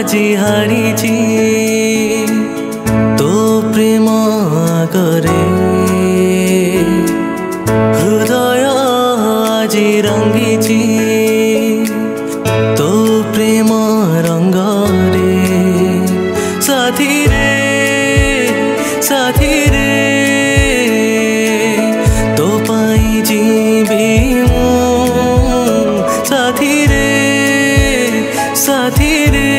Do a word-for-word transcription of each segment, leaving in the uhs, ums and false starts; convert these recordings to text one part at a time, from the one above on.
আজি হারিছি তো প্রেম আগরে হৃদয় আজি রঙ্গিছি তো প্রেম রঙ্গরে সাথী রে সাথী রে তো পাই জীবি মু সাথী রে সাথী রে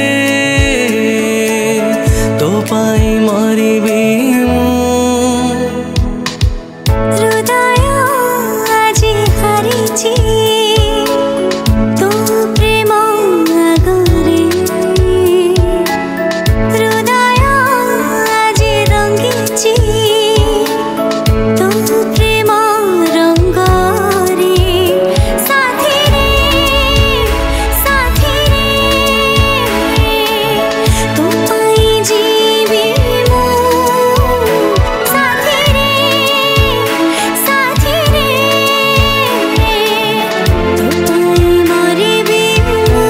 তো পাই মরিবি মু হৃদয় আজি হারিছি তো প্রেম আগরে হৃদয় আজি রঙ্গিছি তো প্রেম রঙ্গরে সাথী রে সাথী রে তো পাই জীবি মু সাথী রে সাথী রে তো পাই মরিবি মু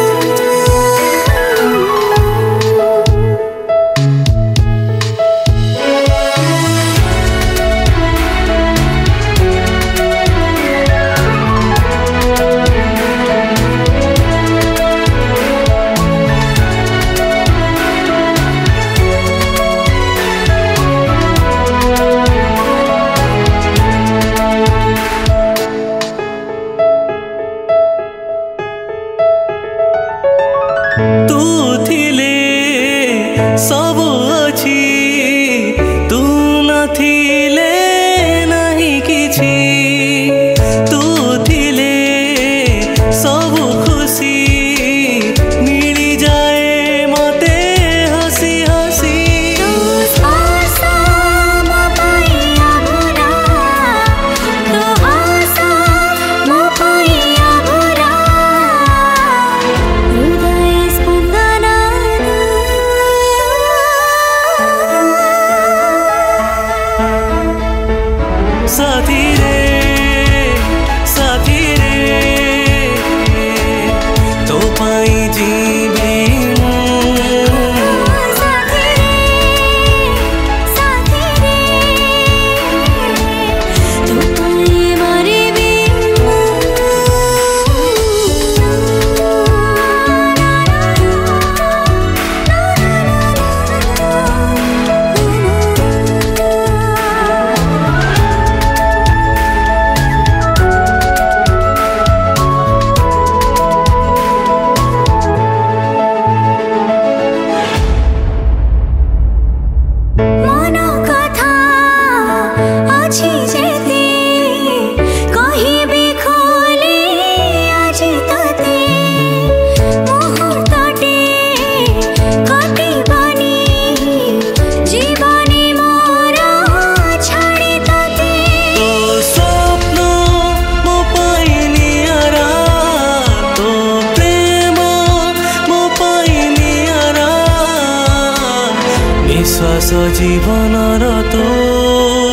तू थिले सब अछि तू नथिले नहीं किछि तू थिले सब खुशी मिली जाए मते हसी हसी तो आशा म पाइया भरा तो आशा म पाइया भरा हृदय स्पंदन साथी रे साथी रे तो पाई जीवी मु साथी रे साथी रे तो पाई मरिबी मु मन कथा अछि जेते कहिबी खोले आज तते मुहूर्तटे कटिबनी जीवनी मोर छाड़ी तते तो स्वप्न मो पाई नियारा तो प्रेम मो पाई नियारा निश्वास जीवन तो